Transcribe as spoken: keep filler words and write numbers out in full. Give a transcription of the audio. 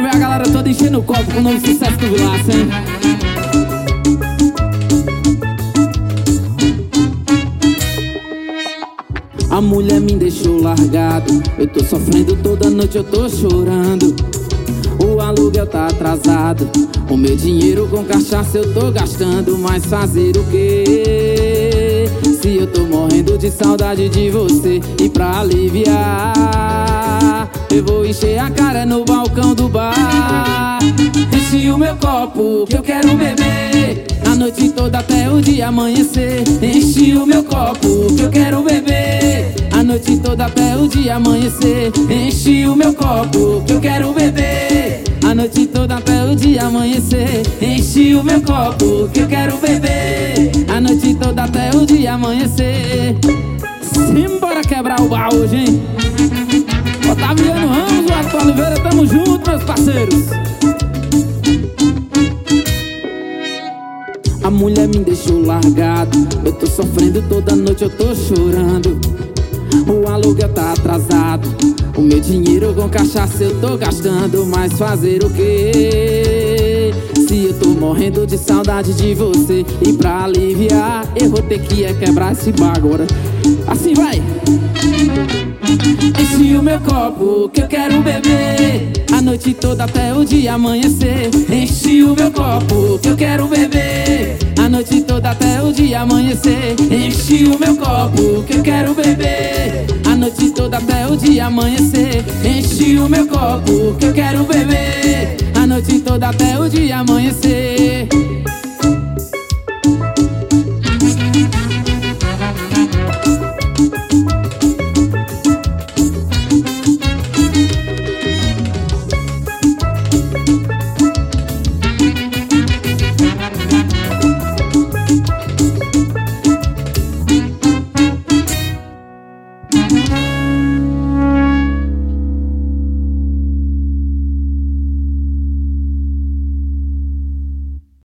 ver a galera toda enchendo o copo com o novo sucesso do Vilaça, hein? A mulher me deixou largado, eu tô sofrendo toda noite, eu tô chorando. O aluguel tá atrasado, o meu dinheiro com cachaça eu tô gastando. Mas fazer o quê? Se eu tô morrendo de saudade de você. E pra aliviar, eu vou encher a cara no balcão do bar. Enchi o meu copo que eu quero beber a noite toda até o dia amanhecer. Enchi o meu copo que eu quero beber a noite toda até o dia amanhecer. Enchi o meu copo que eu quero beber a noite toda até o dia amanhecer. Enchi o meu copo que eu quero beber a noite toda até o dia amanhecer. Simbora quebrar o bar hoje, hein? Otaviano Ramos, o Arthur Oliveira, tamo junto, meus parceiros. A mulher me deixou largado, eu tô sofrendo toda noite, eu tô chorando. O aluguel tá atrasado, o meu dinheiro com cachaça eu tô gastando. Mas fazer o quê? Se eu tô morrendo de saudade de você. E pra aliviar, eu vou ter que é quebrar esse bar agora. Assim vai! Enchi o meu copo que eu quero beber a noite toda até o dia amanhecer. Enchi o meu copo que eu quero beber a noite toda até o dia amanhecer. Enchi o meu copo que eu quero beber a noite toda até o dia amanhecer. Enchi o meu copo que eu quero beber a noite toda até o dia amanhecer.